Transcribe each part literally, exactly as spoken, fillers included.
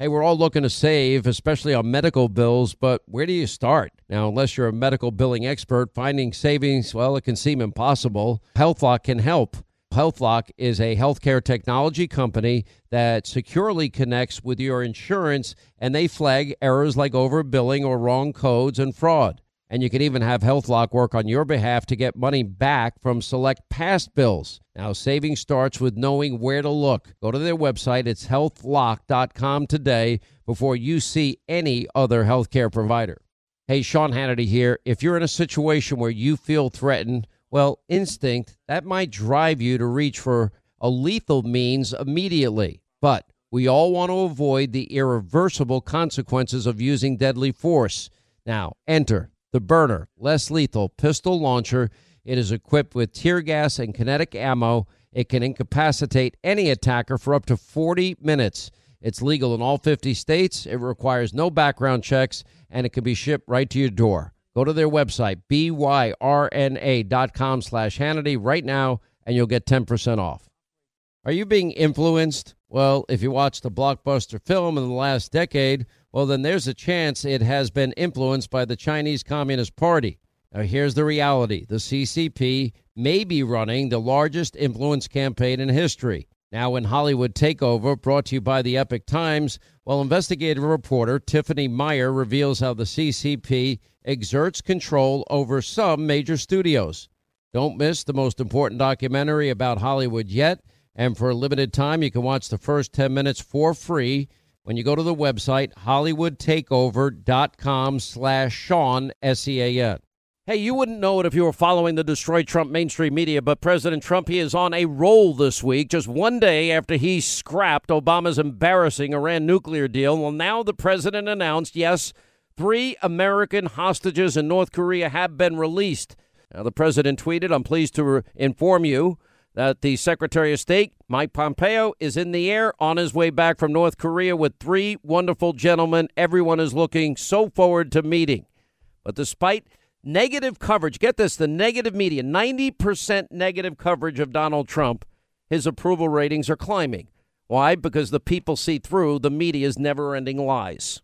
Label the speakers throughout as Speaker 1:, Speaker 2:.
Speaker 1: Hey, we're all looking to save, especially on medical bills, but where do you start? Now, unless you're a medical billing expert, finding savings, well, it can seem impossible. HealthLock can help. HealthLock is a healthcare technology company that securely connects with your insurance, and they flag errors like overbilling or wrong codes and fraud. And you can even have HealthLock work on your behalf to get money back from select past bills. Now, saving starts with knowing where to look. Go to their website. It's health lock dot com today before you see any other healthcare provider. Hey, Sean Hannity here. If you're in a situation where you feel threatened, well, instinct, that might drive you to reach for a lethal means immediately. But we all want to avoid the irreversible consequences of using deadly force. Now, enter the Byrna, less lethal pistol launcher. It is equipped with tear gas and kinetic ammo. It can incapacitate any attacker for up to forty minutes. It's legal in all fifty states. It requires no background checks, and it can be shipped right to your door. Go to their website, B Y R N A dot com slash Hannity right now, and you'll get ten percent off. Are you being influenced? Well, if you watched a blockbuster film in the last decade, well, then there's a chance it has been influenced by the Chinese Communist Party. Now, here's the reality. The C C P may be running the largest influence campaign in history. Now, in Hollywood Takeover, brought to you by the Epic Times, well, investigative reporter Tiffany Meyer reveals how the C C P exerts control over some major studios. Don't miss the most important documentary about Hollywood yet. And for a limited time, you can watch the first ten minutes for free when you go to the website, hollywood takeover dot com slash Sean, S E A N. Hey, you wouldn't know it if you were following the Destroy Trump mainstream media, but President Trump, he is on a roll this week, just one day after he scrapped Obama's embarrassing Iran nuclear deal. Well, now the president announced, yes, three American hostages in North Korea have been released. Now, the president tweeted, I'm pleased to re- inform you that the Secretary of State, Mike Pompeo, is in the air on his way back from North Korea with three wonderful gentlemen everyone is looking so forward to meeting. But despite negative coverage, get this, the negative media, ninety percent negative coverage of Donald Trump, his approval ratings are climbing. Why? Because the people see through the media's never-ending lies.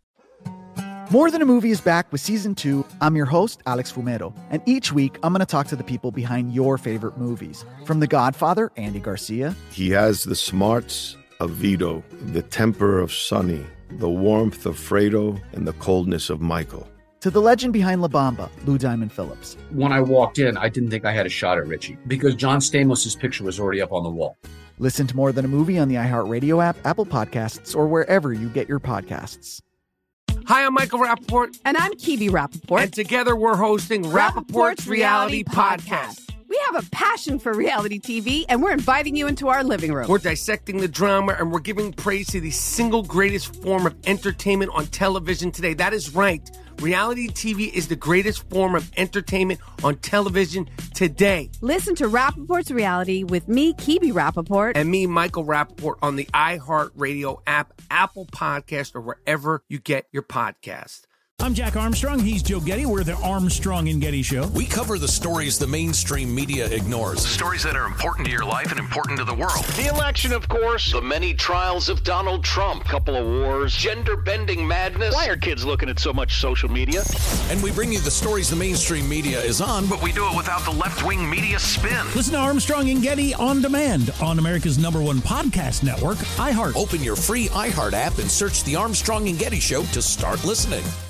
Speaker 2: More Than a Movie is back with Season two. I'm your host, Alex Fumero, and each week I'm going to talk to the people behind your favorite movies. From The Godfather, Andy Garcia.
Speaker 3: He has the smarts of Vito, the temper of Sonny, the warmth of Fredo, and the coldness of Michael.
Speaker 2: To the legend behind La Bamba, Lou Diamond Phillips.
Speaker 4: When I walked in, I didn't think I had a shot at Richie because John Stamos' picture was already up on the wall.
Speaker 2: Listen to More Than a Movie on the iHeartRadio app, Apple Podcasts, or wherever you get your podcasts.
Speaker 5: Hi, I'm Michael Rappaport.
Speaker 6: And I'm Kibi Rappaport.
Speaker 5: And together we're hosting Rappaport's Reality Podcast.
Speaker 6: We have a passion for reality T V, and we're inviting you into our living room.
Speaker 5: We're dissecting the drama, and we're giving praise to the single greatest form of entertainment on television today. That is right. Reality T V is the greatest form of entertainment on television today.
Speaker 6: Listen to Rappaport's Reality with me, Kibi Rappaport.
Speaker 5: And me, Michael Rappaport, on the iHeartRadio app, Apple Podcast, or wherever you get your podcast.
Speaker 7: I'm Jack Armstrong. He's Joe Getty. We're the Armstrong and Getty Show.
Speaker 8: We cover the stories the mainstream media ignores. Stories that are important to your life and important to the world. The election, of course. The many trials of Donald Trump. Couple of wars. Gender-bending madness. Why are kids looking at so much social media? And we bring you the stories the mainstream media is on, but we do it without the left-wing media spin.
Speaker 7: Listen to Armstrong and Getty on demand on America's number one podcast network, iHeart.
Speaker 8: Open your free iHeart app and search the Armstrong and Getty Show to start listening.